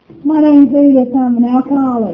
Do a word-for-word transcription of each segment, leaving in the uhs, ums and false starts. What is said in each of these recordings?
My name's Edith. I'm an alcoholic.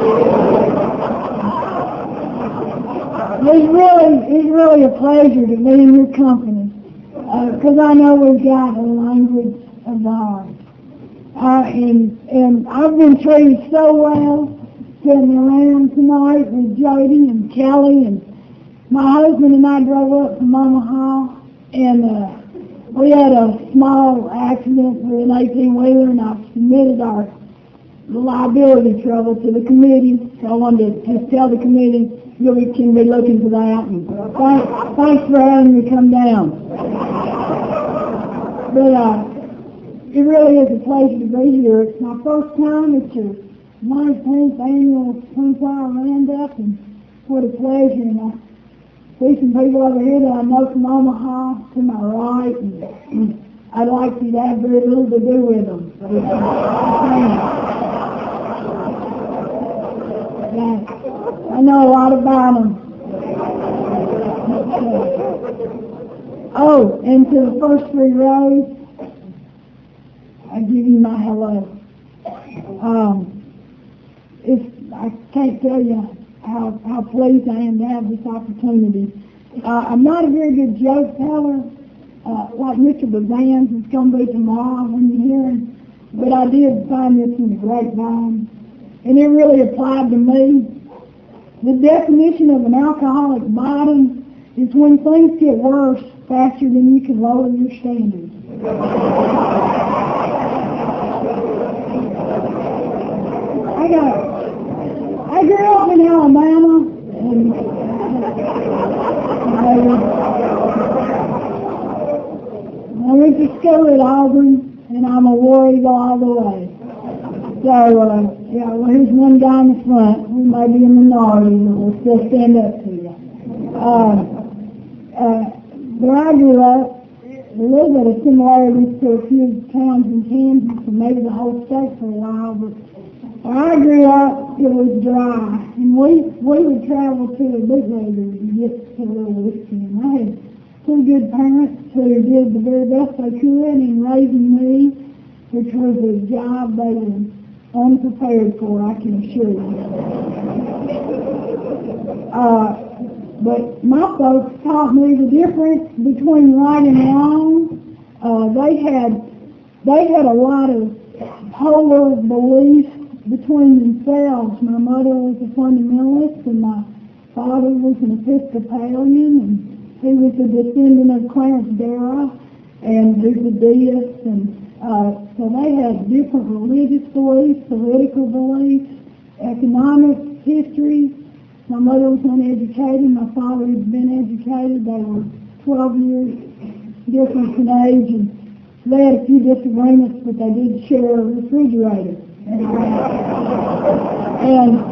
It's really, it's really a pleasure to be in your company, because uh, I know we've got a language of the heart. Uh, and, and I've been treated so well sitting around tonight with Jody and Kelly, and my husband and I drove up from Omaha, and uh, we had a small accident with an eighteen-wheeler, and I submitted our liability trouble to the committee. So I wanted to just tell the committee you can be looking for that. And thanks, thanks for having me come down. But uh, it really is a pleasure to be here. It's my first time at your nineteenth annual Sunflower Roundup, and what a pleasure. And I see some people over here that I know from Omaha to my right, and, and I'd like to have very little to do with them. But it's, uh, I know a lot about them. Oh, and to the first three rows, I give you my hello. Um, it's, I can't tell you how, how pleased I am to have this opportunity. Uh, I'm not a very good joke teller, uh, like Mister Bazan's. It's going to be tomorrow when you hear him. But I did find this in the grapevine, and it really applied to me. The definition of an alcoholic bottom is when things get worse faster than you can lower your standards. I got, I grew up in Alabama, and I, I went to school at Auburn, and I'm a War Eagle all the way. So, uh, yeah, well, here's one guy in the front who may be a minority, but will still stand up to you. Uh, uh, where I grew up, a little bit of similarities to a few towns in Kansas, and maybe the whole state for a while, but where I grew up, it was dry, and we we would travel to the bootleggers and get a little whiskey. And I had two good parents who did the very best they could in raising me, which was a job they were unprepared for, I can assure you. Uh, but my folks taught me the difference between right and wrong. Uh, they had they had a lot of polar beliefs between themselves. My mother was a fundamentalist, and my father was an Episcopalian, and he was a descendant of Clarence Darrow, and he was a deist, and uh, so they had different religious beliefs, political beliefs, economics, history. My mother was uneducated. My father had been educated. They were twelve years difference in age, and they had a few disagreements, but they did share a refrigerator. And, and,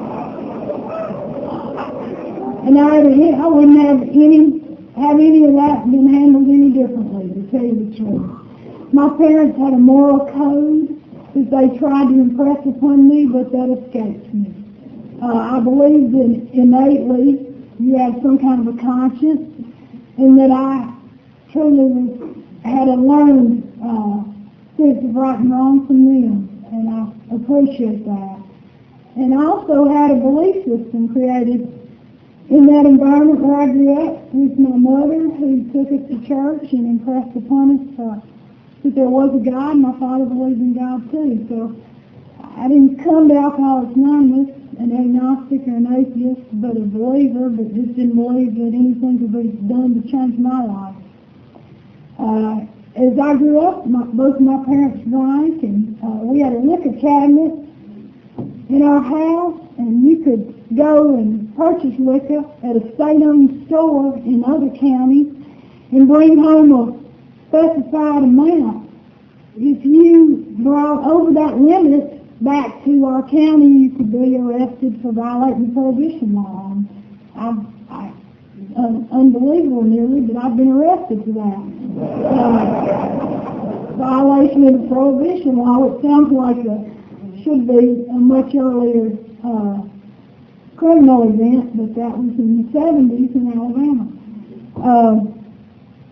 and I, I wouldn't have any, have any of that been handled any differently, to tell you the truth. My parents had a moral code that they tried to impress upon me, but that escaped me. Uh, I believe that innately you have some kind of a conscience, and that I truly had a learned uh, sense of right and wrong from them, and I appreciate that. And I also had a belief system created in that environment where I grew up with my mother, who took us to church and impressed upon us uh, that there was a God. My father believed in God too. So I didn't come to Alcoholics Anonymous an agnostic or an atheist, but a believer, but just didn't believe that anything could be done to change my life. Uh, as I grew up, my, both my parents drank, and uh, we had a liquor cabinet in our house, and you could go and purchase liquor at a state-owned store in other counties and bring home a specified amount. If you brought over that limit back to our county, you could be arrested for violating the prohibition law. And I, I, un, unbelievable nearly, but I've been arrested for that. Uh, violation of the prohibition law, it sounds like a, should be a much earlier uh, criminal event, but that was in the seventies in Alabama. Uh,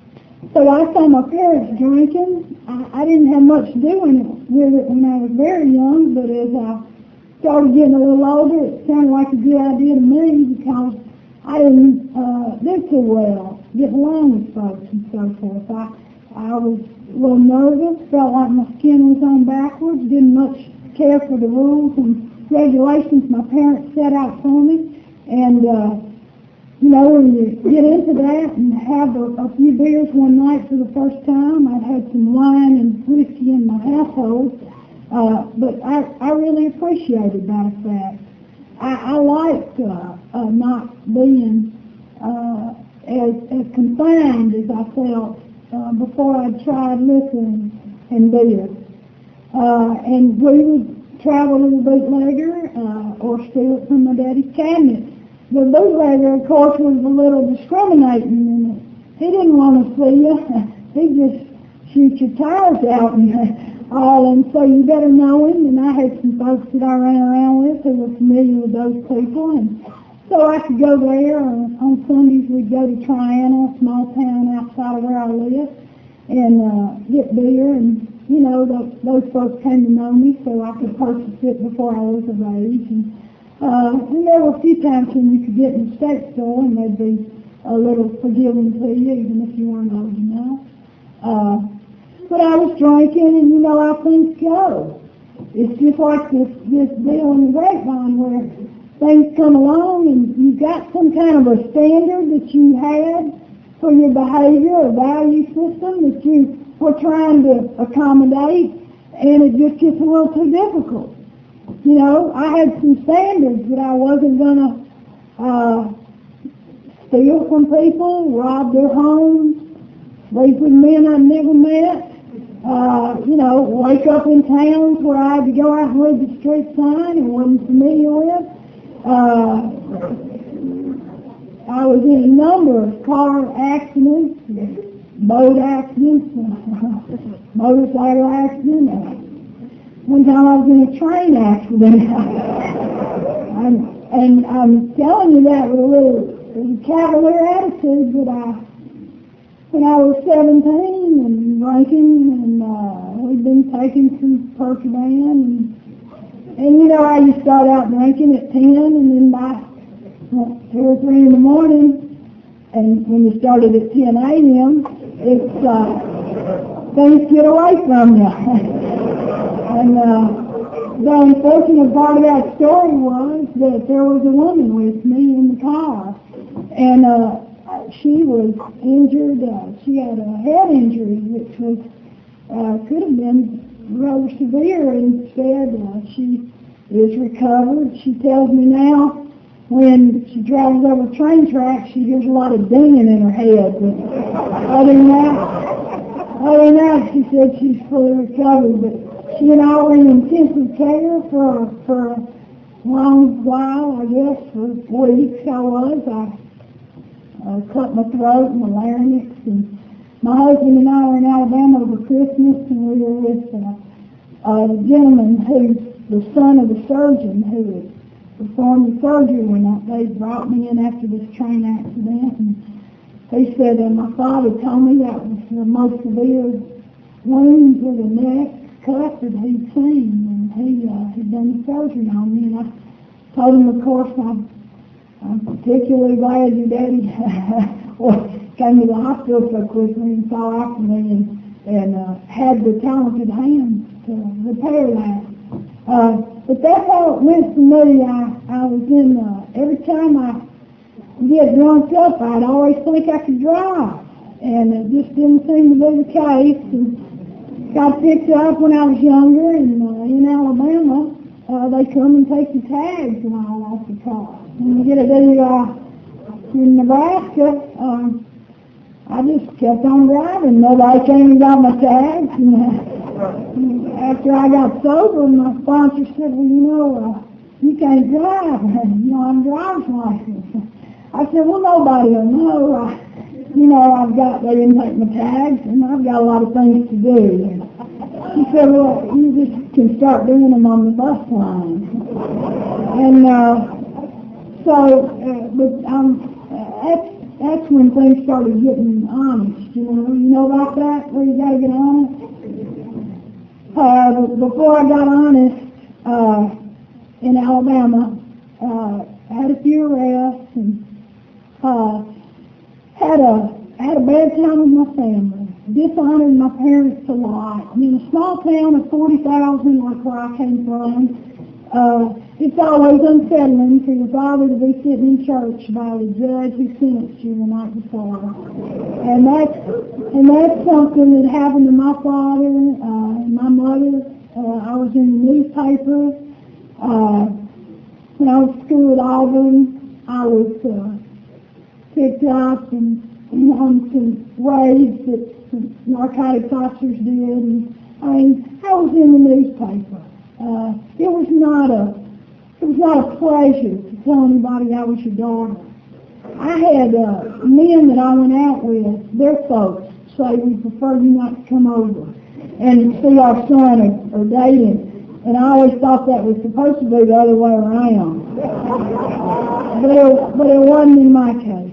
So I saw my parents drinking. I, I didn't have much to do in it, with it when I was very young, but as I started getting a little older, it sounded like a good idea to me because I didn't uh, do too well, get along with folks and so forth. I, I was a little nervous, felt like my skin was on backwards, didn't much care for the rules and regulations my parents set out for me. And, uh, you know, when you get into that and have a, a few beers one night for the first time, I'd had some wine and whiskey in my household, uh, but I, I really appreciated that fact. I, I liked uh, uh, not being uh, as, as confined as I felt uh, before I tried liquor and beer. Uh, and we would travel in a bootlegger uh, or steal it from my daddy's cabinet. The bootlegger, of course, was a little discriminating, and he didn't want to see you. He just shoot your tires out and all, and so you better know him. And I had some folks that I ran around with who were familiar with those people, and so I could go there. On, on Sundays, we'd go to Triana, a small town outside of where I live, and uh, get beer. And you know, those, those folks came to know me, so I could purchase it before I was of age. And, uh, and there were a few times when you could get in the state store, and they'd be a little forgiving to you, even if you weren't old enough. Uh, but I was drinking, and you know how things go. It's just like this, this deal in the grapevine where things come along and you've got some kind of a standard that you had for your behavior or value system that you were trying to accommodate, and it just gets a little too difficult. You know, I had some standards that I wasn't going to uh, steal from people, rob their homes, sleep with men I'd never met, uh, you know, wake up in towns where I had to go out and read the street sign and wasn't familiar with. Uh, I was in a number of car accidents, boat accidents, motorcycle accidents. One time I was in a train accident. and, and I'm telling you that with a little cavalier attitude, but I, when I was seventeen and drinking, and uh, we'd been taking some Percodan, and, and you know how you start out drinking at ten, and then by well, two or three in the morning, and when you started at ten a.m., it's, uh, things get away from you. And uh, the unfortunate part of that story was that there was a woman with me in the car, and uh, she was injured. Uh, she had a head injury, which was uh, could have been rather severe. Instead, uh, she is recovered. She tells me now when she travels over train tracks, she hears a lot of dinging in her head. But other than that, other than that, she said she's fully recovered. But she and I were in intensive care for for a long while, I guess, for weeks I was. I uh, cut my throat and my larynx, and my husband and I were in Alabama over Christmas, and we were with uh, a gentleman who's the son of the surgeon who had performed the surgery when I, they brought me in after this train accident. And he said that my father told me that was the most severe wound to the neck cut that he'd seen, and he uh, had done the surgery on me. And I told him, of course, I'm, I'm particularly glad your daddy well, came to the hospital so quickly and saw after me and, and uh, had the talented hands to repair that. Uh, but that's how it went for me. I, I was in, uh, every time I get drunk up, I'd always think I could drive, and it just didn't seem to be the case. And got picked up when I was younger, and uh, in Alabama, uh, they come and take the tags and all off the car. When you get a D U I in Nebraska, um, I just kept on driving. Nobody came and got my tags. And, uh, after I got sober, my sponsor said, well, you know, uh, you can't drive. You know, I'm driver's license. I said, well, nobody will know. I, you know, I've got, they didn't take my tags, and I've got a lot of things to do. He said, well, you just can start doing them on the bus line. And uh, so, uh, but um, that's that's when things started getting honest, you know. You know about that, where you got to get honest? Uh, before I got honest, uh, in Alabama, uh, had a few arrests and uh, had a had a bad time with my family. Dishonored my parents a lot. I mean, a small town of forty thousand, like where I came from, uh, it's always unsettling for your father to be sitting in church by the judge who sentenced you the night before. And that's, and that's something that happened to my father uh, and my mother. Uh, I was in the newspaper. Uh, when I was at school at Auburn, I was uh, picked up and, and on some raids that some narcotics officers did. And, I mean, I was in the newspaper. Uh, it was not a it was not a pleasure to tell anybody I was your daughter. I had uh, men that I went out with, their folks, say we prefer you not to come over and see our son or, or date him. And I always thought that was supposed to be the other way around. but, it, but it wasn't in my case.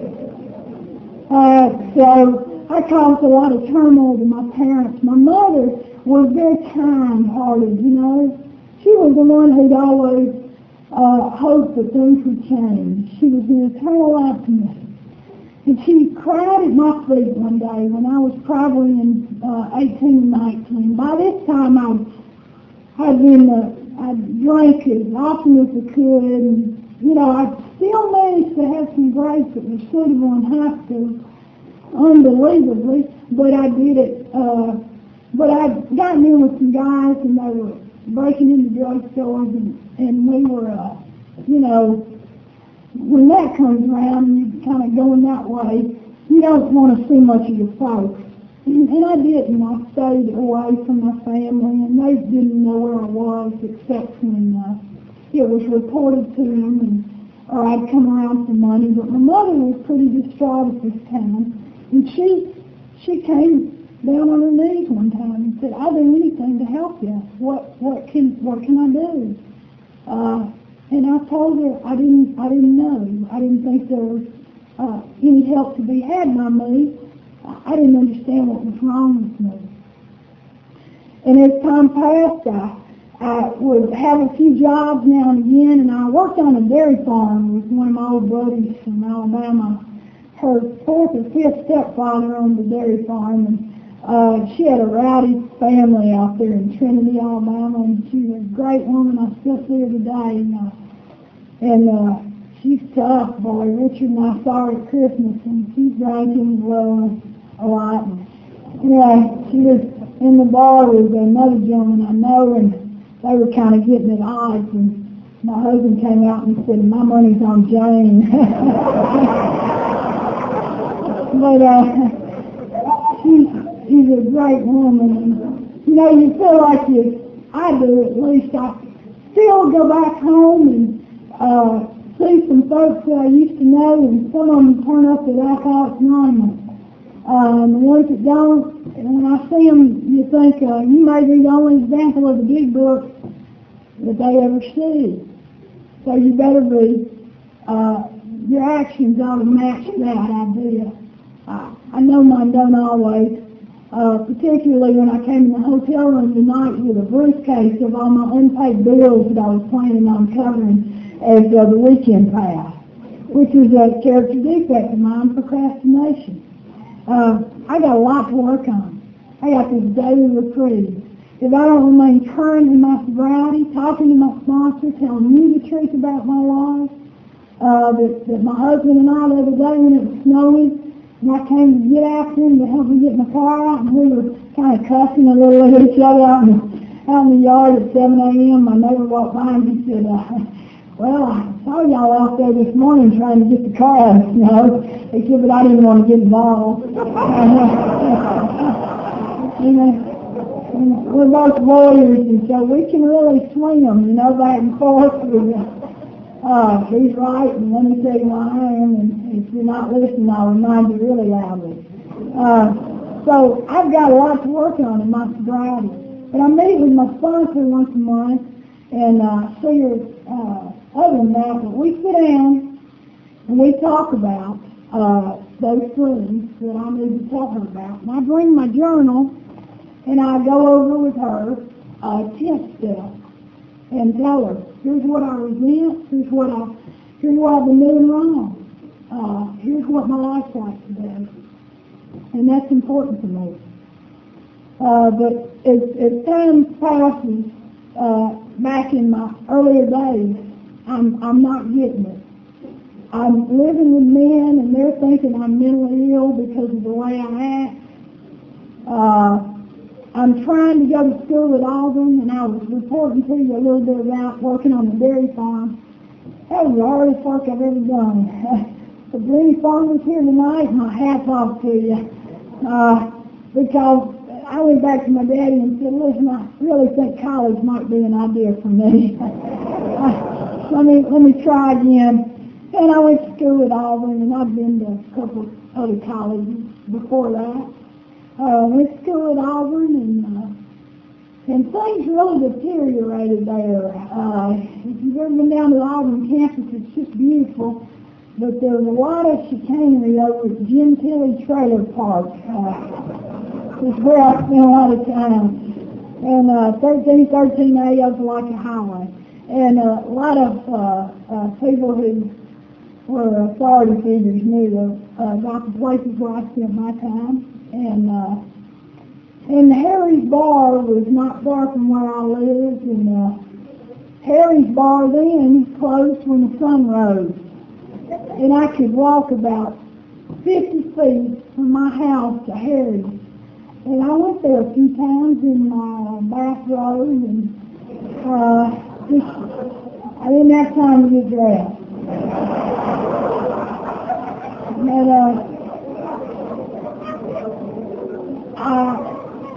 Uh, so I caused a lot of turmoil to my parents. My mother was very kind-hearted, you know. She was the one who'd always uh, hoped that things would change. She was an eternal optimist. And she cried at my feet one day when I was probably in uh, eighteen, nineteen. By this time, I I'd been, uh, I drank as often as I could, and, you know, I still managed to have some grades that were suitable in high school, unbelievably, but I did it, uh, but I'd gotten in with some guys, and they were breaking into drugstores, and, and we were, uh, you know, when that comes around, you kind of going that way, you don't want to see much of your folks. And, and I didn't. I stayed away from my family, and they didn't know where I was except when uh, it was reported to them, and, or I'd come around for money. But my mother was pretty distraught at this time, and she she came down on her knees one time and said, "I'll do anything to help you. What what can what can I do?" Uh, and I told her I didn't I didn't know. I didn't think there was uh, any help to be had by me. I didn't understand what was wrong with me. And as time passed, I, I would have a few jobs now and again, and I worked on a dairy farm with one of my old buddies from Alabama. Her fourth or fifth stepfather owned the dairy farm, and uh, she had a rowdy family out there in Trinity, Alabama, and she was a great woman. I still see her today. And, uh, and uh, she's tough, boy. Richard and I saw her at Christmas, and she's drinking low a lot. And anyway, she was in the bar with another gentleman I know, and they were kind of getting at odds. And my husband came out and said, "My money's on Jane." but uh, she's, she's a great woman. And, you know, you feel like you, I do at least, I still go back home and uh, see some folks that I used to know, and some of them turn up at Alcoholics Anonymous. Um, the ones that don't, when I see them, you think uh, you may be the only example of the big book that they ever see. So you better be, uh, your actions ought to match that idea. Uh, I know mine don't always, uh, particularly when I came in the hotel room tonight with a briefcase of all my unpaid bills that I was planning on covering as uh, the weekend pass, which is a character defect of mine, procrastination. Uh, I got a lot to work on. I got this daily reprieve. If I don't remain current in my sobriety, talking to my sponsor, telling you the truth about my life, uh, that, that my husband and I the other day when it was snowing, and I came to get after him to help me get my car out, and we were kind of cussing a little at each other out in, out in the yard at seven a.m. My neighbor walked by and he said, uh, "Well, I saw y'all out there this morning trying to get the car out of the snow." He said, "But I didn't want to get involved." you know, we're both lawyers, and so we can really swing them, you know, back and forth. Uh, he's right, and let me tell you why I am, and if you're not listening, I'll remind you really loudly. Uh, so I've got a lot to work on in my sobriety. But I meet with my sponsor once a month, and uh, see her uh, other than that, but we sit down and we talk about uh, those things that I need to tell her about. And I bring my journal, and I go over with her uh, ten steps and tell her, here's what I resent, here's what I, here's what I've been doing wrong, uh, here's what my life's like today. And that's important to me. Uh, but as, as time passes, uh, back in my earlier days, I'm, I'm not getting it. I'm living with men, and they're thinking I'm mentally ill because of the way I act. Uh, I'm trying to go to school at Auburn, and I was reporting to you a little bit about working on the dairy farm. That was the hardest work I've ever done. If any farmers here tonight, my hat's off to you. Uh, because I went back to my daddy and said, listen, I really think college might be an idea for me. let me let me try again. And I went to school at Auburn, and I've been to a couple other colleges before that. I uh, went to school at Auburn, and uh, and things really deteriorated there. Uh, if you've ever been down to the Auburn campus, it's just beautiful. But there's a lot of chicanery over at Jim Tilley Trailer Park. Uh, it's where I spent a lot of time. And uh, thirteen thirteen A was like a highway. And uh, a lot of uh, uh, people who were authority figures knew uh, about the places where I spent my time. And uh, and Harry's Bar was not far from where I lived. And uh, Harry's Bar then closed when the sun rose. And I could walk about fifty feet from my house to Harry's. And I went there a few times in my bathrobe, and uh, just, I didn't have time to get dressed. But uh, I,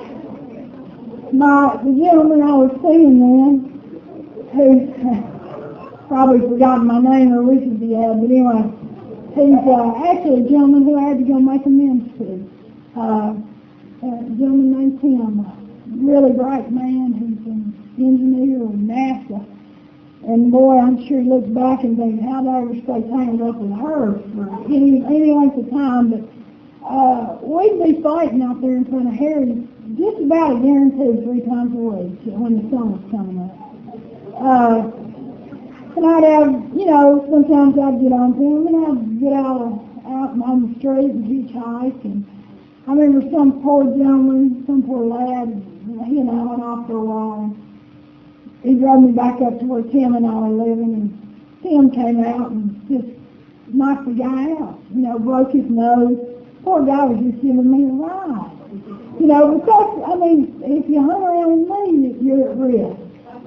my, the gentleman I was seeing then, who probably forgotten my name or wishes he had, but anyway, he's uh, actually a gentleman who I had to go make amends to. Uh, a gentleman named Tim, a really bright man who's an engineer with NASA. And boy, I'm sure he looks back and thinks, how did I ever stay tangled up with her for any, any length of time? But uh, we'd be fighting out there in front of Harry just about a guaranteed three times a week when the sun was coming up. Uh, and I'd have, you know, sometimes I'd get on to him and I'd get out, out on the street and hitchhike. And I remember some poor gentleman, some poor lad, you know, went off for a while. He drove me back up to where Tim and I were living, and Tim came out and just knocked the guy out, you know, broke his nose. Poor guy was just giving me a ride. You know, but that's, I mean, if you hung around with me, you're at risk.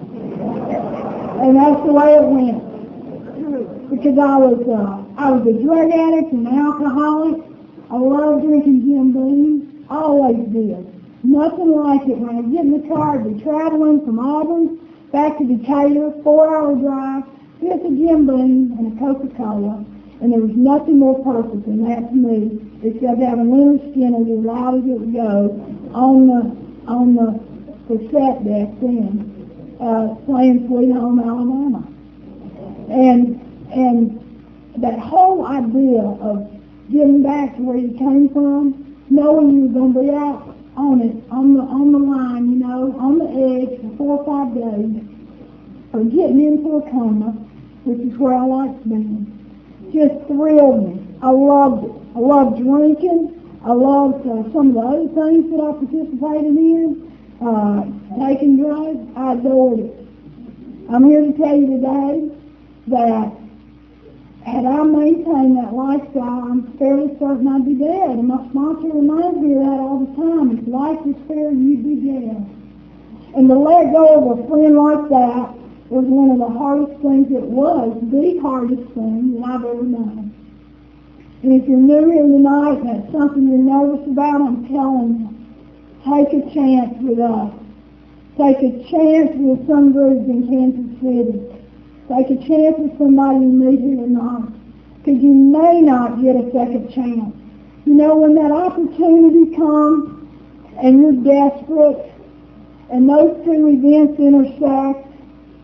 And that's the way it went. Because I was, uh, I was a drug addict and an alcoholic. I loved drinking Jim Beam, always did. Nothing like it. When I get in the car, I'd be traveling from Auburn back to Decatur, four-hour drive, just a Jim Beam and a Coca-Cola, and there was nothing more perfect than that to me, except having Leonard Skinner as loud as it would go on the on the cassette deck then, uh, playing Sweet Home Alabama, and and that whole idea of getting back to where you came from, knowing you were going to be out on it, on the on the line, you know, on the edge for four or five days, or getting into a coma, which is where I like being, just thrilled me. I loved it. I loved drinking. I loved uh, some of the other things that I participated in. Uh, taking drugs, I adored it. I'm here to tell you today that had I maintained that lifestyle, I'm fairly certain I'd be dead. And my sponsor reminds me of that all the time. If life was fair, you'd be dead. And to let go of a friend like that was one of the hardest things. It was the hardest thing that I've ever done. And if you're new here tonight and that's something you're nervous about, I'm telling you, take a chance with us. Take a chance with some groups in Kansas City. Take a chance with somebody you meet here tonight, because you may not get a second chance. You know, when that opportunity comes and you're desperate and those two events intersect,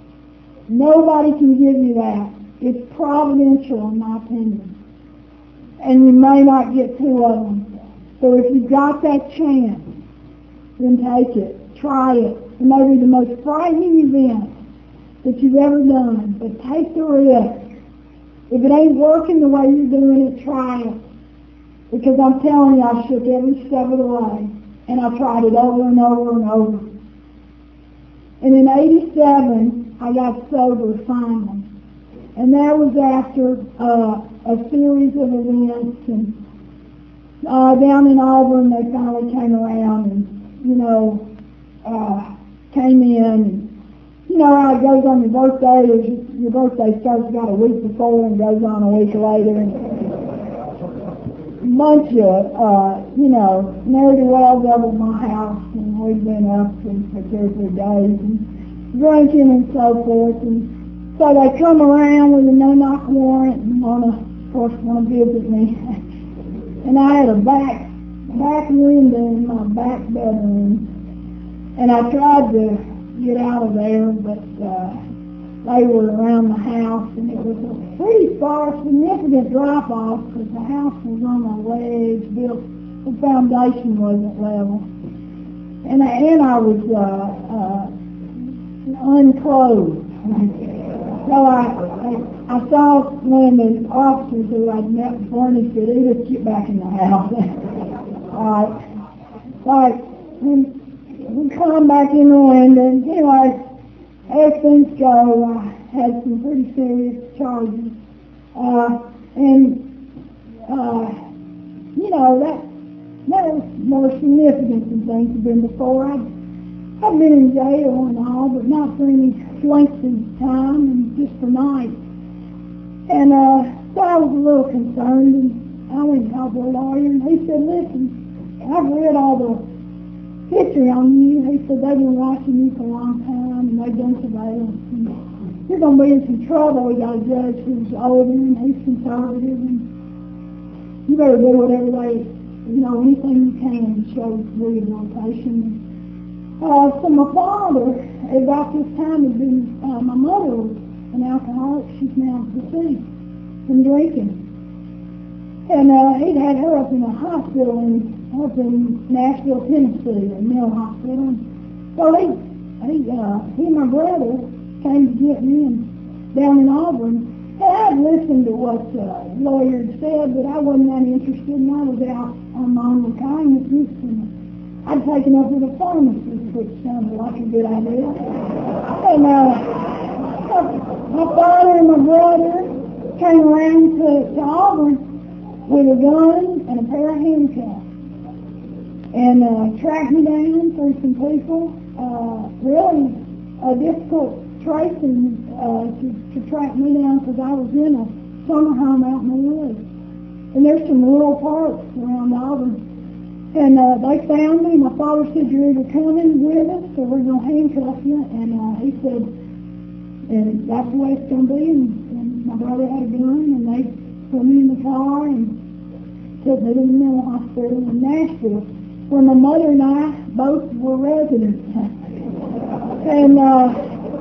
nobody can give you that. It's providential, in my opinion. and you may not get two of them. So if you've got that chance, then take it. Try it. It may be the most frightening event that you've ever done, but take the risk. If it ain't working the way you're doing it, try it. Because I'm telling you, I shook every step of the way, and I tried it over and over and over. And in eighty-seven, I got sober finally. And that was after uh, a series of events, and uh, down in Auburn, they finally came around and, you know, uh, came in, and you know how it goes on your birthday, is your birthday starts about a week before and goes on a week later, and a bunch of, uh, you know, ne'er-do-wells up at my house, and we've been up for, for two or three days, and drinking and so forth, and so they come around with a no-knock warrant and want to, of course, want to visit me. And I had a back, back window in my back bedroom, and I tried to get out of there, but uh, they were around the house, and it was a pretty far, significant drop-off because the house was on a ledge, built, the foundation wasn't level. And I, and I was uh, uh, unclothed. So I, I, I saw one of the officers who I'd met before, and he said, "Edith, get back in the house." All right. Like, when we come back in the window, and anyway, as things go, I had some pretty serious charges. Uh, and, uh, you know, that, that was more significant than things have been before. I've, I've been in jail and all, but not for any lengthy time, and just for nights. And uh, so I was a little concerned, and I went and talked to a lawyer, and he said, "Listen, I've read all the history on you." He said, "They've been watching you for a long time, and they've done surveillance, and you're going to be in some trouble. We got a judge who's older, and he's conservative, and you better do whatever they, you know, anything you can to show rehabilitation." Uh, so my father, about this time, had been, uh, my mother was an alcoholic. She's now deceased from drinking. And uh, he'd had her up in a hospital in, up in Nashville, Tennessee, a mental hospital. So he, he, uh, he and my brother came to get me in, down in Auburn. And I'd listened to what uh, the lawyer had said, but I wasn't that interested, and I was out on my own kindness. And I'd taken up with a pharmacist, which sounded like a good idea. And uh, my father and my brother came around to, to Auburn with a gun and a pair of handcuffs, and uh, tracked me down through some people. Uh, really uh, difficult tracing uh, to, to track me down because I was in a summer home out in the woods. And there's some rural parks around Auburn. And uh, they found me. My father said, "You're either coming with us or we're going to handcuff you." And uh, he said, and that's the way it's going to be. And, and my brother had a gun, and they put me in the car and took me to the mental hospital in Nashville, where my mother and I both were residents. and uh,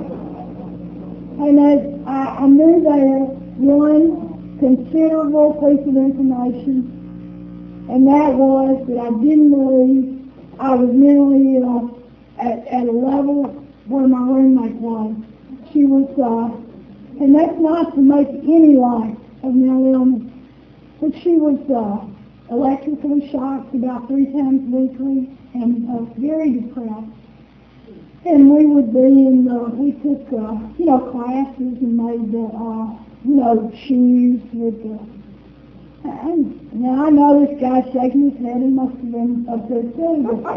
and I, I, I knew there one considerable piece of information, and that was that I didn't believe I was mentally ill at, at a level where my roommate was. She was, uh, and that's not to make any light of mental illness, but she was uh, electrically shocked about three times weekly and uh, very depressed. And we would be in the, we took, uh, you know, classes and made the, uh, you know, shoes with the, and now I know this guy's shaking his head. He must have been up there too. But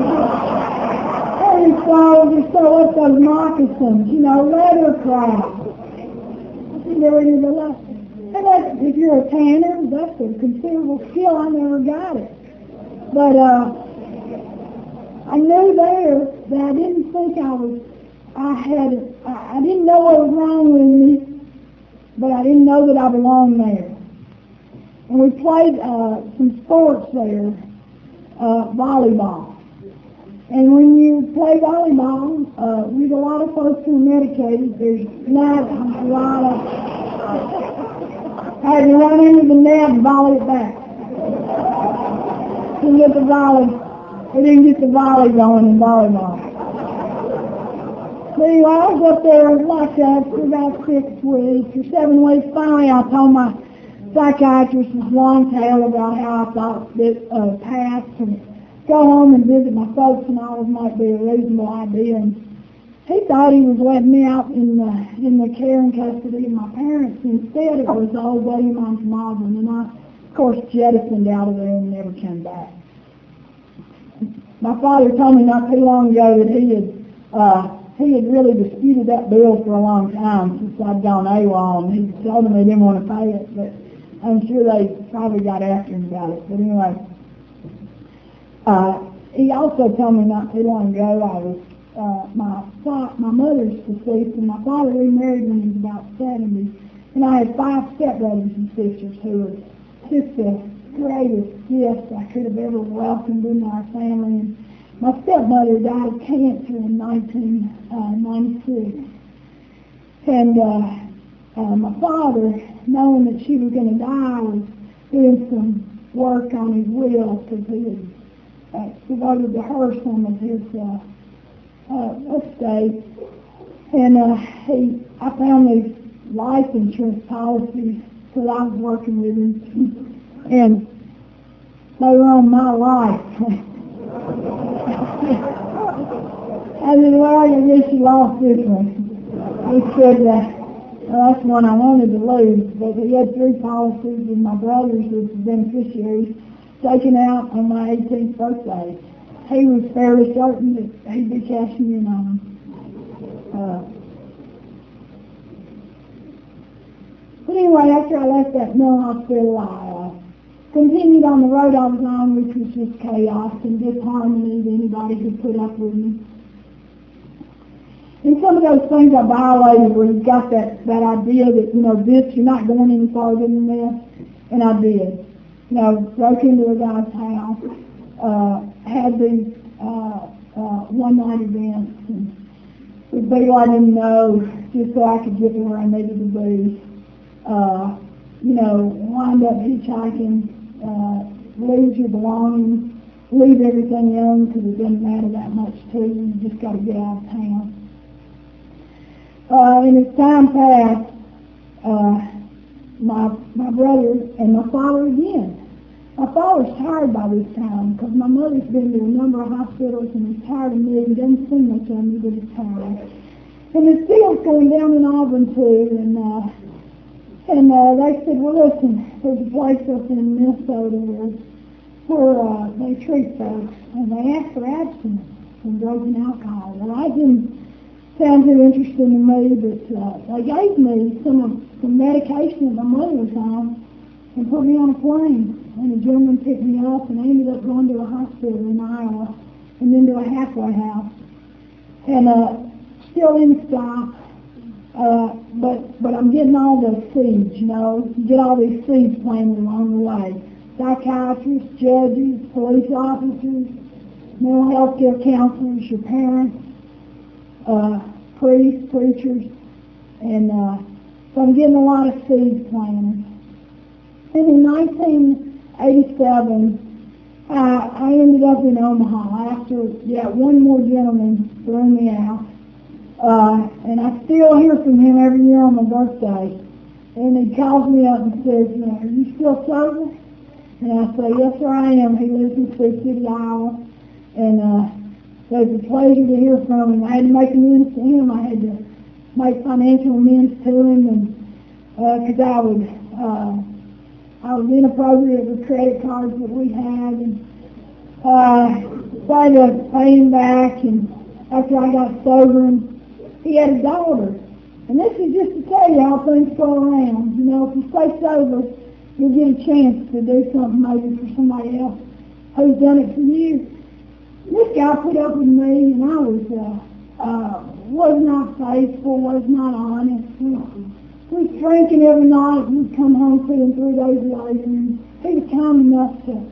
and so we sew up those moccasins, you know, leather craft. They were in the left. And that's, if you're a tanner, that's a considerable skill. I never got it. But uh, I knew there that I didn't think I was, I had, I, I didn't know what was wrong with me, but I didn't know that I belonged there. And we played uh, some sports there, uh, volleyball. And when you play volleyball, uh, with a lot of folks who are medicated, there's not a lot of I had to run into the net and volley it back. Didn't get the volley. They didn't get the volley going in volleyball. So anyway, I was up there like that for about six weeks or seven weeks. Finally, I told my psychiatrist this long tale about how I thought that uh, passed and go home and visit my folks and all might be a reasonable idea. And he thought he was letting me out in the in the care and custody of my parents. Instead, it was the old buddy of mine from Auburn, and I, of course, jettisoned out of there and never came back. My father told me not too long ago that he had uh, he had really disputed that bill for a long time since I'd gone AWOL, and he told them they didn't want to pay it, but I'm sure they probably got after him about it. But anyway, uh, he also told me not too long ago I was uh, my fa- my mother's deceased, and my father remarried when he was about seventy, and I had five stepbrothers and sisters who were just the greatest gift I could have ever welcomed into our family. And my stepmother died of cancer in nineteen ninety-six, and uh, uh, my father, knowing that she was going to die, was doing some work on his will because he had uh, devoted to her some of his uh, uh, estate. And uh, he, I found these life insurance policies because I was working with him, and they were on my life. I said, well, I guess you lost this one. He said, uh, well, that's one I wanted to lose, but he had three policies with my brothers as the beneficiaries taken out on my eighteenth birthday. He was fairly certain that he'd be cashing in on them. Uh, but anyway, after I left that mental hospital, I uh, continued on the road I was on, which was just chaos and disharmony that anybody could put up with me. And some of those things I violated where you got that, that idea that, you know, this, you're not going any farther than this, and I did. You know, broke into a guy's house, uh, had these uh, uh, one-night events, and with people I didn't know, just so I could get to where I needed to be. Uh, you know, wind up hitchhiking, uh, lose your belongings, leave everything young because it doesn't matter that much to you. You just got to get out of town. Uh, and as time passed, uh, my my brother and my father again. My father's tired by this time because my mother's been to a number of hospitals and he's tired of me. He doesn't see much of me, but he's tired. And the steel's going down in Auburn too, and uh, and uh, they said, well, listen, there's a place up in Minnesota where, where uh, they treat folks, and they ask for abstinence from drugs and alcohol. Well, I didn't sound too interesting to me, but uh, they gave me some of some medication that my mother was on and put me on a plane. And a gentleman picked me up, and I ended up going to a hospital in Iowa and then to a halfway house. And uh, still in stock, uh, but but I'm getting all the seeds, you know. You get all these seeds planted along the way. Psychiatrists, judges, police officers, mental health care counselors, your parents, uh, priests, preachers, and uh, so I'm getting a lot of seeds planted. And in nineteen eighty-seven, uh, I ended up in Omaha after, yeah, one more gentleman threw me out. Uh, and I still hear from him every year on my birthday. And he calls me up and says, are you still sober? And I say, yes, sir, I am. He lives in Sioux City, Iowa. And uh, so it's a pleasure to hear from him. I had to make amends to him. I had to make financial amends to him, and because uh, I would, uh, I was inappropriate with credit cards that we had, and uh, tried to pay him back. And after I got sober, and he had a daughter. And this is just to tell you how things go around. You know, if you stay sober, you'll get a chance to do something maybe for somebody else who's done it for you. This guy put up with me, and I was uh, uh, was not faithful, was not honest. We was drinking every night, and we'd come home to him three days later. And he was kind enough to,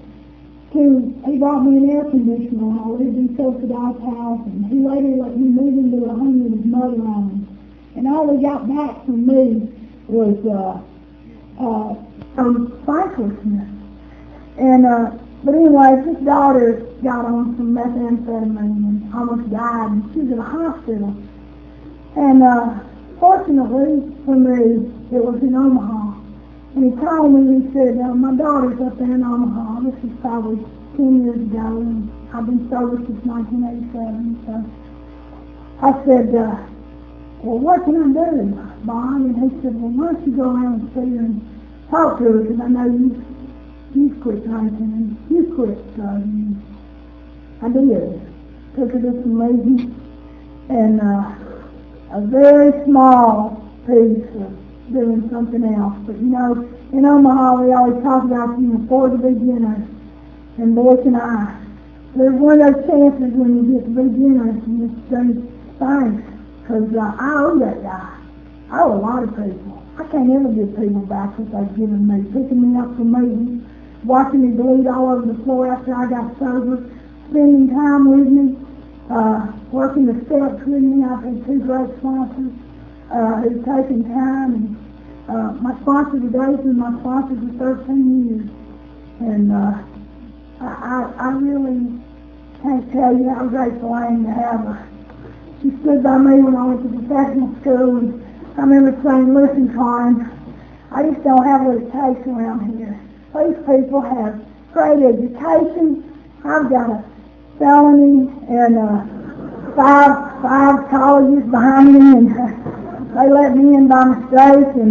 to he bought me an air conditioner. I lived in subsidized house, and he later let me move into a home with his mother on me. And all he got back from me was uh, uh, of thanklessness. And, uh, but anyway, his daughter got on some methamphetamine and almost died, and she was in a hospital. And, uh, fortunately for me, it was in Omaha. And he called me and he said, uh, my daughter's up there in Omaha. This is probably ten years ago, and I've been sober since nineteen eighty-seven. So I said, uh, well, what can I do, Bob? And he said, well, why don't you go around and see her and talk to her, because I know you, you've quit drinking and you quit drugging. I did. Took her to some meetings, and uh, a very small piece of doing something else. But you know, in Omaha we always talk about, you know, for the beginners, and boy can I. There's one of those chances when you get to be generous and just say thanks, because uh, I owe that guy. I owe a lot of people. I can't ever give people back what they've given me, picking me up from meetings, watching me bleed all over the floor after I got sober, spending time with me, uh, working the steps with me. I've had two great sponsors uh, who've taken time. And uh, my sponsor today's been my sponsor for thirteen years. And uh, I, I, I really can't tell you how grateful I am to have her. She stood by me when I went to professional school, and I remember saying, listen, Karen, I just don't have what it takes around here. These people have great education. I've got a felony and uh, five five colleges behind me, and uh, they let me in by mistake, and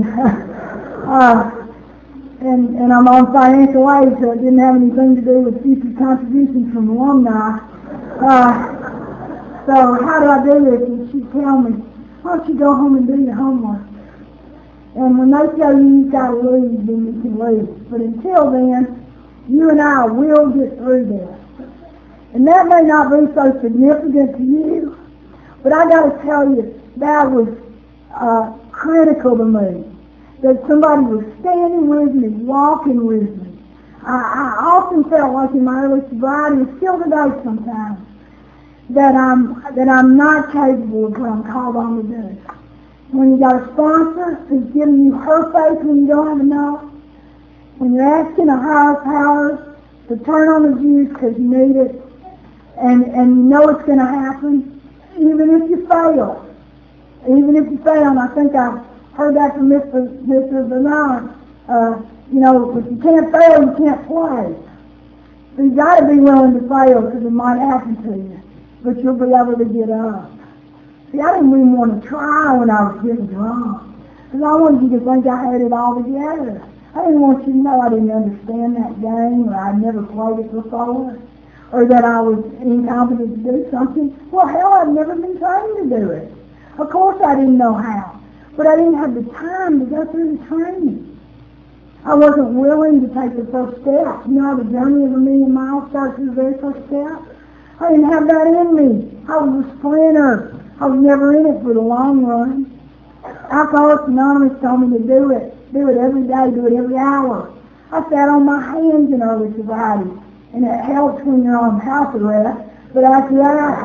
uh, and and I'm on financial aid, so it didn't have anything to do with future contributions from alumni. Uh, so how do I do this? And she'd tell me, why don't you go home and do your homework? And when they tell you you've got to leave, then you can leave. But until then, you and I will get through this. And that may not be so significant to you, but I got to tell you, that was uh, critical to me. That somebody was standing with me, walking with me. I, I often felt like in my early sobriety, and still today sometimes, that I'm that I'm not capable of what I'm called on to do. When you got a sponsor who's giving you her faith when you don't have enough, when you're asking a higher power to turn on the juice because you need it, and, and you know it's going to happen, even if you fail. Even if you fail, and I think I heard that from Mister Mister Bernard, uh, you know, if you can't fail, you can't play. So you got to be willing to fail because it might happen to you, but you'll be able to get up. See, I didn't even want to try when I was getting drunk, because I wanted you to think I had it all together. I didn't want you to know I didn't understand that game, or I'd never played it before, or that I was incompetent to do something. Well, hell, I'd never been trained to do it. Of course I didn't know how, but I didn't have the time to go through the training. I wasn't willing to take the first step. You know, the journey of a million miles starts with the very first step. I didn't have that in me. I was a sprinter. I was never in it for the long run. Alcoholics Anonymous told me to do it. Do it every day. Do it every hour. I sat on my hands in early sobriety, and it helps when you're on house arrest. But after that,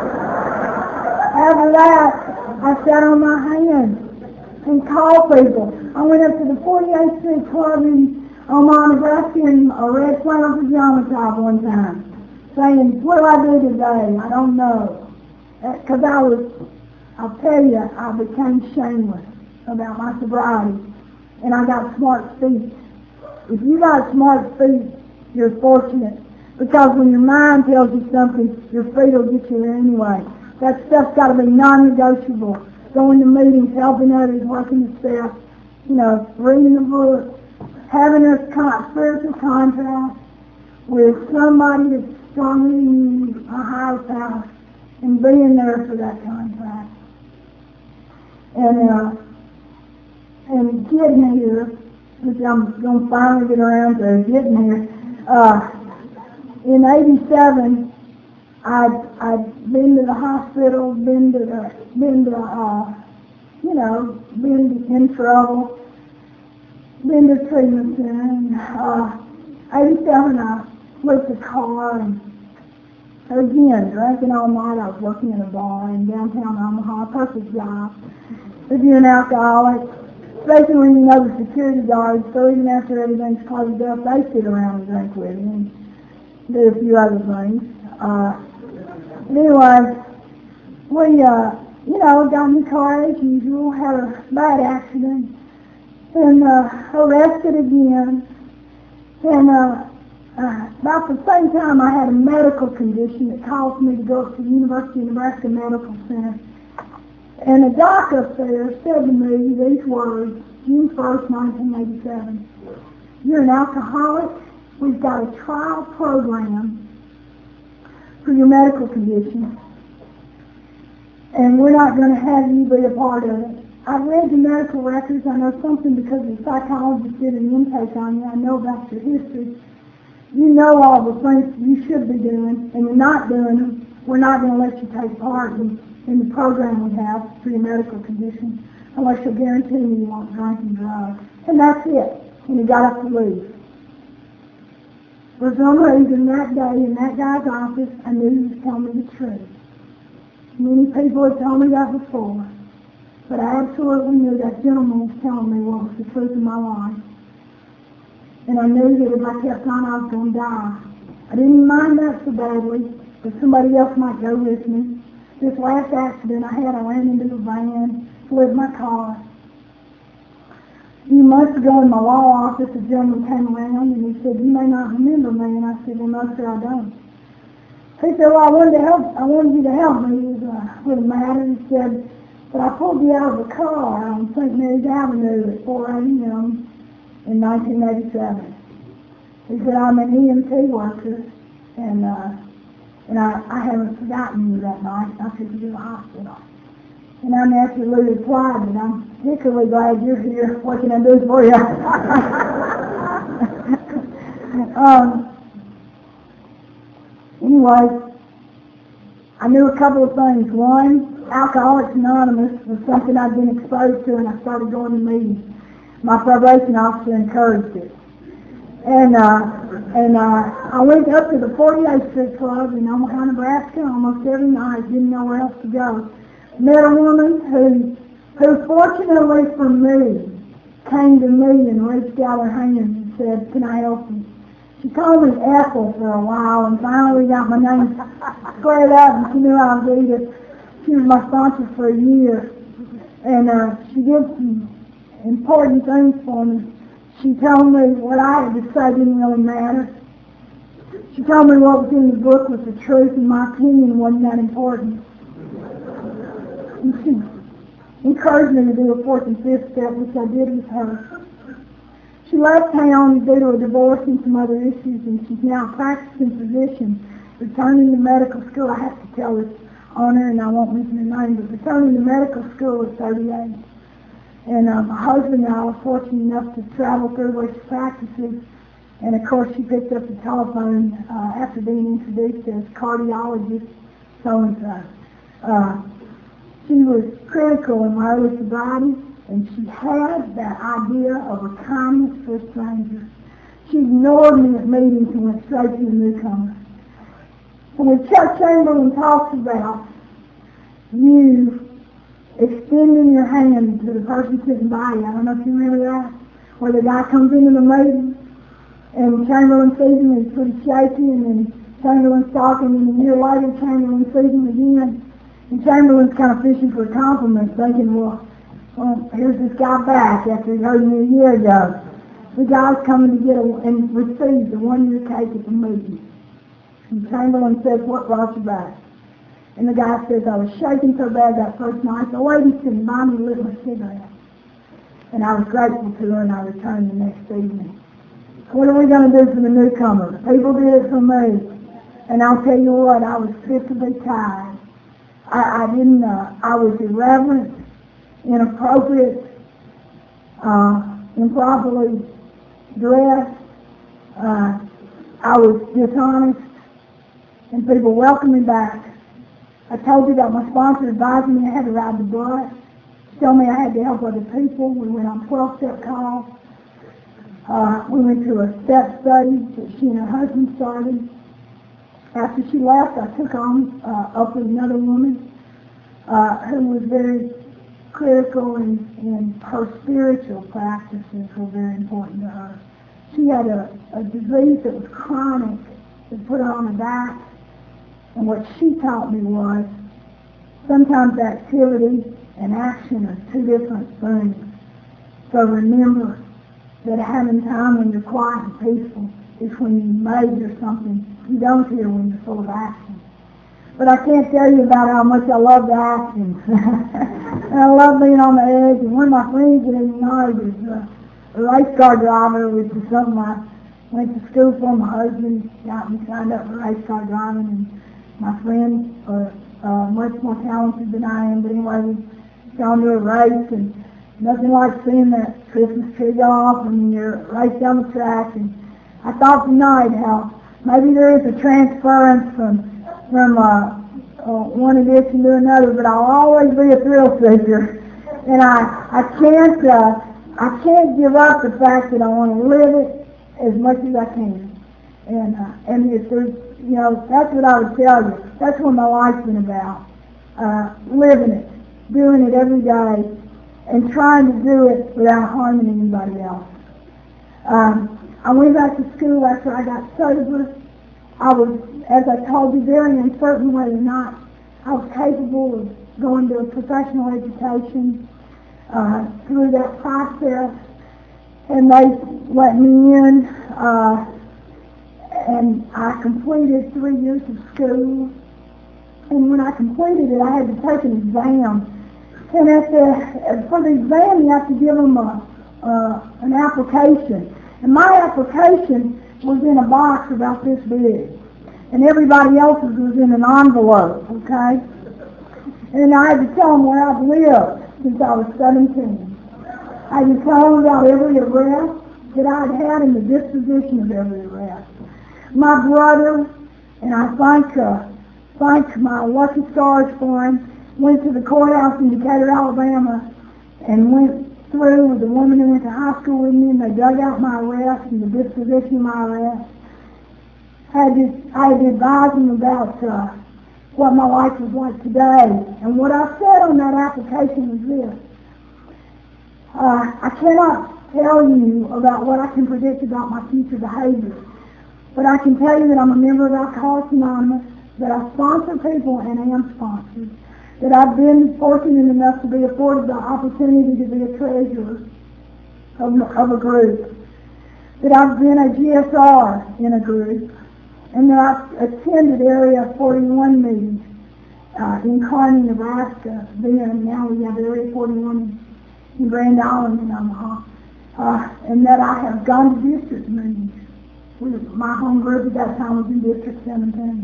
after that, I sat on my hands and called people. I went up to the forty-eighth Street Club in Omaha, Nebraska, in a red flannel pajama top one time, saying, what do I do today? I don't know. Because I was, I'll tell you, I became shameless about my sobriety, and I got smart feet. If you got smart feet, you're fortunate, because when your mind tells you something, your feet will get you there anyway. That stuff's got to be non-negotiable. Going to meetings, helping others, working the steps, you know, reading the book, having a con- spiritual contract with somebody that's stronger than you, a higher power, and being there for that contract. And uh, and getting here, which I'm going to finally get around to getting here, uh, in eighty-seven, I'd, I'd been to the hospital, been to the, been to, uh, you know, been in trouble, been to treatment center, and uh, eighty-seven, I flipped a car, and again, drinking all night. I was working in a bar in downtown Omaha, perfect job. To be an alcoholic, Especially when you know the security guards, so even after everything's closed up, they sit around and drink with you and do a few other things. Uh, anyway, we, uh, you know, got in the car as usual, had a bad accident, and uh, arrested again. And uh, uh, about the same time, I had a medical condition that caused me to go up to the University of Nebraska Medical Center. And the doc up there said to me these words, June first, nineteen eighty-seven, "You're an alcoholic. We've got a trial program for your medical condition, and we're not going to have you be a part of it." I've read the medical records. I know something because the psychologist did an intake on you. I know about your history. You know all the things you should be doing, and you're not doing them. We're not going to let you take part in, in the program we have for your medical condition unless you'll guarantee me you won't drink and drive. And that's it. And he got up to leave. For some reason that day in that guy's office, I knew he was telling me the truth. Many people had told me that before, but I absolutely knew that gentleman was telling me what was the truth of my life. And I knew that if I kept on, I was going to die. I didn't mind that so badly, but somebody else might go with me. This last accident I had, I ran into a van, flipped my car. A few months ago in my law office, a gentleman came around and he said, "You may not remember me." And I said, "Well, no, sir, I don't." He said, "Well, I wanted to help. I wanted you to help me with, uh, with a matter." He said, "But I pulled you out of a car on Saint Mary's Avenue at four a.m. in nineteen eighty-seven. He said, "I'm an E M T worker, and uh, and I, I haven't forgotten you that night. I took you to the hospital." And I naturally replied that I'm particularly glad you're here. What can I do for you? um, anyway, I knew a couple of things. One, Alcoholics Anonymous was something I'd been exposed to, and I started going to meetings. My probation officer encouraged it. And uh, and uh, I went up to the forty-eighth Street Club in Omaha, Nebraska almost every night. Didn't know where else to go. Met a woman who, who fortunately for me, came to me and reached out her hand and said, "Can I help you?" She called me Ethel for a while, and finally got my name squared up, and she knew I was Edith. She was my sponsor for a year, and uh, she did some important things for me. She told me what I had to say didn't really matter. She told me what was in the book was the truth, and my opinion wasn't that important. And she encouraged me to do a fourth and fifth step, which I did with her. She left town due to a divorce and some other issues, and she's now a practicing physician, returning to medical school. I have to tell this on her, and I won't mention her name, but returning to medical school at thirty-eight. And uh, my husband and I were fortunate enough to travel through where she practices. And of course, she picked up the telephone uh, after being introduced as cardiologist so-and-so. Uh, she was critical in my early sobriety, and she had that idea of a kindness for a stranger. She ignored me at meetings and went straight to the newcomer. And when Chuck Chamberlain talks about you extending your hand to the person sitting by you, I don't know if you remember that, where the guy comes into the meeting and Chamberlain sees him and he's pretty shaky, and then Chamberlain's talking, and a year later Chamberlain sees him again, and Chamberlain's kind of fishing for a compliment, thinking, well, well, here's this guy back after he heard me a year ago. The guy's coming to get a, and receive the one-year cake at the meeting. And Chamberlain says, "What brought you back?" And the guy says, "I was shaking so bad that first night, the lady sitting by me lit my cigarette." And I was grateful to her, and I returned the next evening. What are we going to do for the newcomer? People did it for me. And I'll tell you what, I was fit to be tied. I, I didn't, uh, I was irreverent, inappropriate, uh, improperly dressed. Uh, I was dishonest, and people welcomed me back. I told you that my sponsor advised me I had to ride the bus. She told me I had to help other people. We went on twelve-step calls. Uh, we went to a step study that she and her husband started. After she left, I took on uh, up with another woman uh, who was very critical, and, and her spiritual practices were very important to her. She had a, a disease that was chronic that put her on her back, and what she taught me was sometimes activity and action are two different things. So remember that having time when you're quiet and peaceful is when you major something you don't hear when you're full of action. But I can't tell you about how much I love the action. And I love being on the edge. And one of my friends that didn't know is uh, a race car driver, which is something I went to school for. My husband got me signed up for race car driving, and my friends are uh, much more talented than I am. But anyway, we've gone to a race, and nothing like seeing that Christmas tree go off and you're right down the track. And I thought tonight how maybe there is a transference from from uh, uh, one addiction to another, but I'll always be a thrill seeker, and I I can't uh, I can't give up the fact that I want to live it as much as I can. And uh, and if there's you know that's what I would tell you. That's what my life's been about, uh, living it, doing it every day, and trying to do it without harming anybody else. Um, I went back to school after I got sober. I was, as I told you, very uncertain whether or not I was capable of going to a professional education uh, through that process. And they let me in, uh, and I completed three years of school. And when I completed it, I had to take an exam. And at the, for the exam, you have to give them a, uh, an application. And my application was in a box about this big. And everybody else's was in an envelope, okay? And I had to tell them where I'd lived since I was seventeen. I had to tell them about every arrest that I'd had and the disposition of every arrest. My brother, and I thank, uh, thank my lucky stars for him, went to the courthouse in Decatur, Alabama, and went through with the woman who went to high school with me, and they dug out my arrest and the disposition of my arrest. I had to, I had to advise them about uh, what my life was like today. And what I said on that application was this. Uh, I cannot tell you about what I can predict about my future behavior, but I can tell you that I'm a member of Alcoholics Anonymous, that I sponsor people and am sponsored, that I've been fortunate enough to be afforded the opportunity to be a treasurer of, of a group, that I've been a G S R in a group, and that I've attended Area forty-one meetings uh, in Kearney, Nebraska. Then now we have Area forty-one in Grand Island in Omaha, uh, and that I have gone to district meetings. My home group at that time was in District seventeen.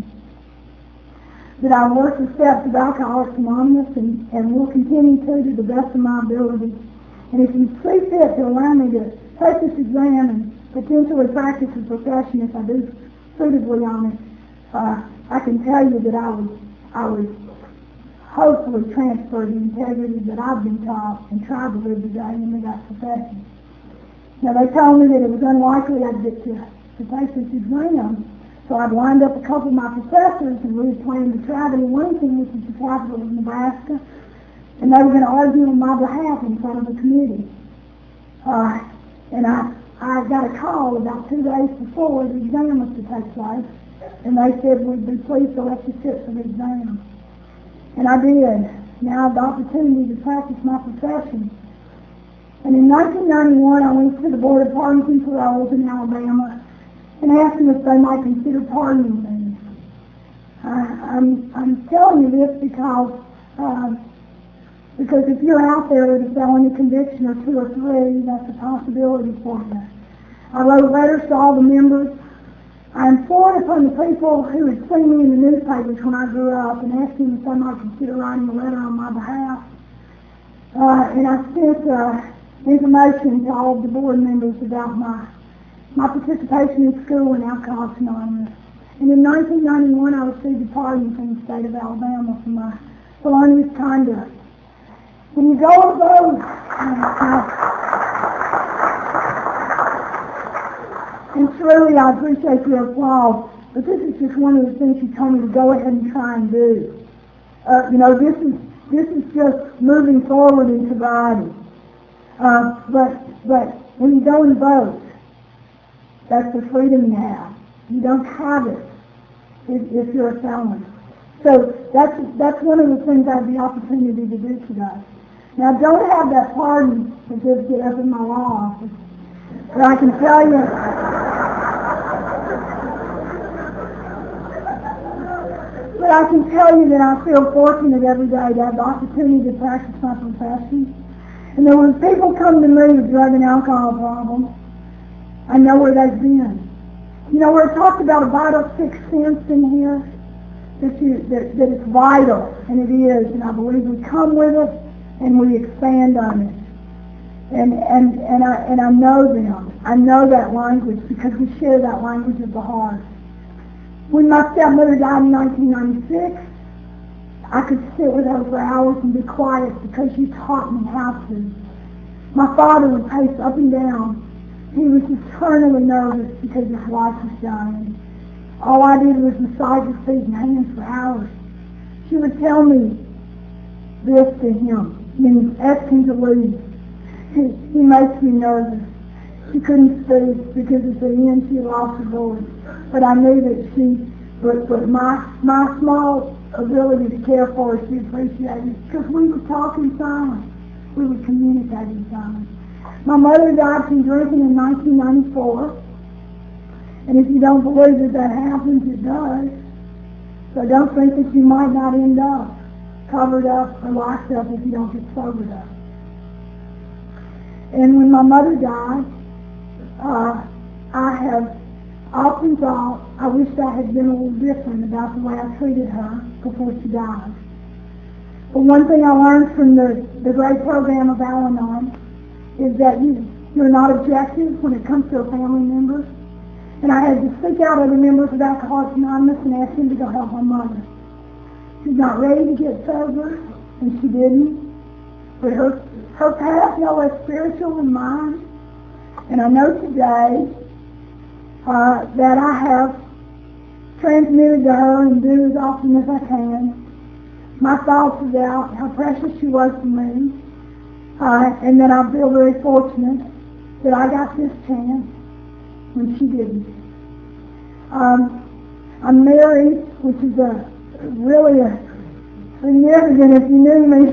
That I worked the steps of Alcoholics Anonymous and, and will continue to to the best of my ability. And if you see fit to allow me to take this exam and potentially practice a profession if I do suitably on it, uh, I can tell you that I would, I would hopefully transfer the integrity that I've been taught and tried to live today into that profession. Now they told me that it was unlikely I'd get to, to take this exam. So I'd lined up a couple of my professors, and we had planned to travel to Lincoln, which is the capital of Nebraska, and they were going to argue on my behalf in front of the committee. Uh, and I, I got a call about two days before the exam was to take place, and they said we'd be pleased to let you sit for the exam. And I did. Now I have the opportunity to practice my profession. And in nineteen ninety-one, I went to the Board of Pardons and Paroles in Alabama, and asked them if they might consider pardoning me. Uh, I'm, I'm telling you this because uh, because if you're out there with a felony conviction or two or three, that's a possibility for you. I wrote letters to all the members. I implored upon the people who had seen me in the newspapers when I grew up and asked them if they might consider writing a letter on my behalf. Uh, and I sent uh, information to all of the board members about my my participation in school in Alcoholics Anonymous. And in nineteen ninety-one, I received a pardon from the state of Alabama for my felonious conduct. When you go and vote, uh, and truly I appreciate your applause, but this is just one of the things you told me to go ahead and try and do. Uh, you know, this is This is just moving forward in sobriety. Uh, but but when you go and vote, that's the freedom you have. You don't have it if, if you're a felon. So that's that's one of the things I have the opportunity to do today. Now, I don't have that pardon certificate up in my law office, but I can tell you, but I can tell you that I feel fortunate every day to have the opportunity to practice my profession. And then when people come to me with drug and alcohol problems, I know where they've been. You know, we're talked about a vital sixth sense in here, that, you, that, that it's vital, and it is, and I believe we come with it and we expand on it. And, and, and, I, and I know them. I know that language because we share that language of the heart. When my stepmother died in nineteen ninety-six, I could sit with her for hours and be quiet because she taught me how to. My father would pace up and down. He was eternally nervous because his wife was dying. All I did was massage his feet and hands for hours. She would tell me this to him, and ask him to leave. He, he makes me nervous. She couldn't speak because at the end she lost her voice. But I knew that she, but, but my, my small ability to care for her, she appreciated it because we would talk in silence. We would communicate in silence. My mother died from drinking in nineteen ninety-four. And if you don't believe that that happens, it does. So don't think that you might not end up covered up or locked up if you don't get sobered up. And when my mother died, uh, I have often thought I wished I had been a little different about the way I treated her before she died. But one thing I learned from the, the great program of Al-Anon is that you, you're not objective when it comes to a family member. And I had to seek out other members of Alcoholics Anonymous and ask them to go help my mother. She's not ready to get sober, and she didn't. But her, her path no less spiritual than mine. And I know today uh, that I have transmitted to her and do as often as I can my thoughts about how precious she was to me, uh, and that I feel very fortunate that I got this chance when she didn't. Um, I'm married, which is a really a significant if you knew me.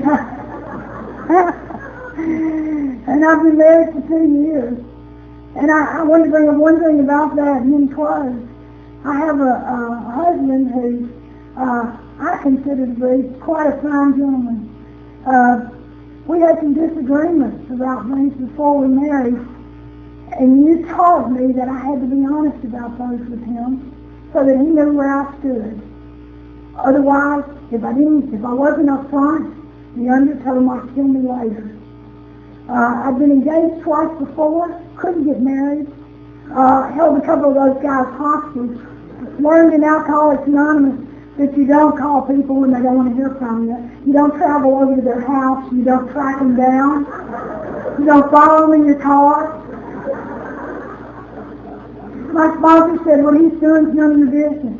And I've been married for two years. And I, I want to bring up one thing about that and then close. I have a, a husband who uh, I consider to be quite a fine gentleman. Uh, we had some disagreements about things before we married, and you taught me that I had to be honest about those with him so that he knew where I stood. Otherwise, if I didn't, if I wasn't up front, the undertow might kill me later. Uh, I've been engaged twice before, couldn't get married, uh, held a couple of those guys hostage, learned in Alcoholics Anonymous that you don't call people when they don't want to hear from you. You don't travel over to their house. You don't track them down. You don't follow them in your car. My sponsor said, what he's doing is none of your business.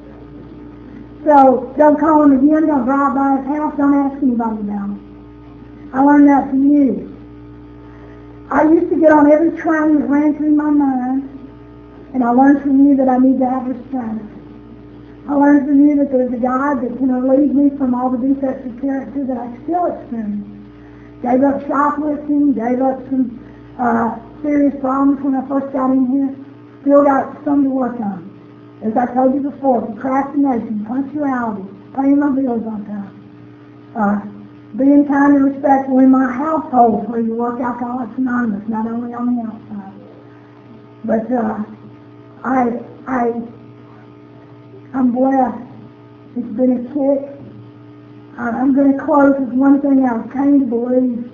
So don't call him again. Don't drive by his house. Don't ask anybody about him. I learned that from you. I used to get on every train that ran through my mind, and I learned from you that I need to have restraint. I learned from you that there's a God that can relieve me from all the defects of character that I still experience. Gave up shoplifting, gave up some uh, serious problems when I first got in here. Still got some to work on. As I told you before, procrastination, punctuality, paying my bills on time. Uh, being kind and respectful in my household where you work Alcoholics Anonymous, not only on the outside. But uh, I, I, I'm blessed. It's been a kick. I, I'm going to close with one thing I came to believe.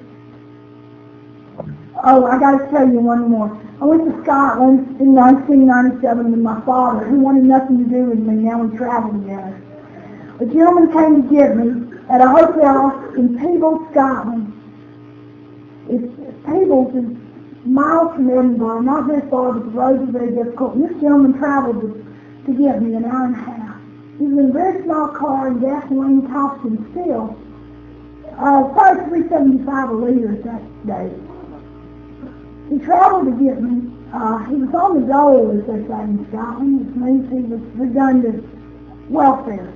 Oh, I got to tell you one more. I went to Scotland in nineteen ninety-seven with my father, who wanted nothing to do with me. Now we travel together. A gentleman came to get me at a hotel in Peebles, Scotland. It's, Peebles is miles from Edinburgh, not very far, but the roads are very difficult. And this gentleman traveled to, to get me an hour and a half. He was in a very small car, and gasoline cost him still uh, first three seventy-five a liter that day. He traveled to get me. Uh, he was on the dole, as they say in Scotland, which means he was redundant welfare.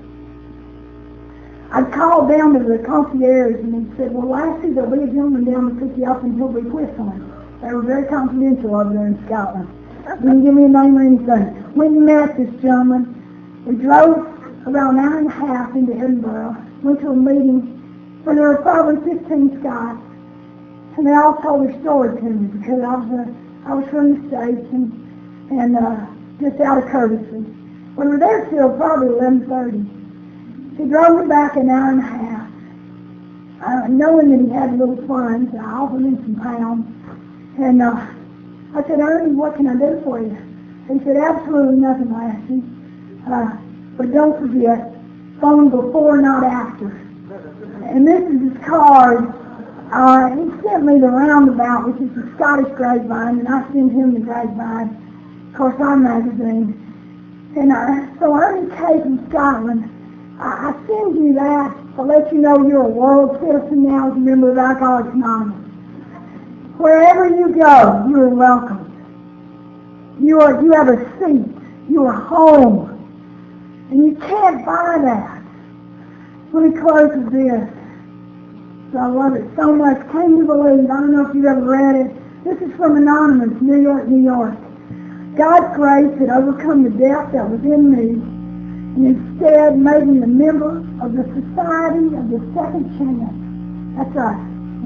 I called down to the concierge and he said, well, Lassie, there'll be a gentleman down to pick you up and he'll be whistling. They were very confidential over there in Scotland. Didn't give me a name or anything. Went and met this gentleman. We drove about an hour and a half into Edinburgh, went to a meeting where there were probably fifteen Scots, and they all told their story to me because I was, uh, I was from the States and, and uh, just out of courtesy. We were there till probably eleven thirty. He drove me back an hour and a half, uh, knowing that he had little funds. I offered him some pounds, and uh, I said, Ernie, what can I do for you? He said, absolutely nothing, Lassie. Uh, but don't forget, phone before, not after. And this is his card. Uh, he sent me the Roundabout, which is the Scottish Grapevine, and I sent him the Grapevine, of course, our magazine. And uh, so Ernie K from Scotland, I, I send you that to let you know you're a world citizen now as a member of Alcoholics Anonymous. Wherever you go, you are welcome. You are you have a seat. You are home. And you can't buy that. Let me close with this. So I love it so much. Can you believe? I don't know if you've ever read it. This is from Anonymous, New York, New York. God's grace had overcome the death that was in me and instead made me a member of the Society of the Second Chance. That's us.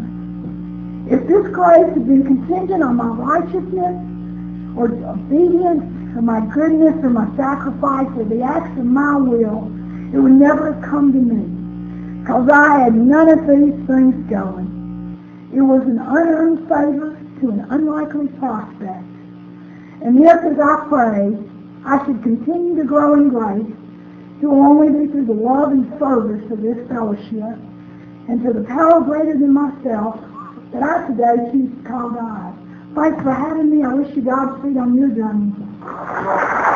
If this grace had been contingent on my righteousness or obedience or my goodness or my sacrifice or the acts of my will, it would never have come to me because I had none of these things going. It was an unearned favor to an unlikely prospect. And yet, as I pray, I should continue to grow in grace. It will only be through the love and service of this fellowship and to the power greater than myself that I today choose to call God. Thanks for having me. I wish you Godspeed on your journey.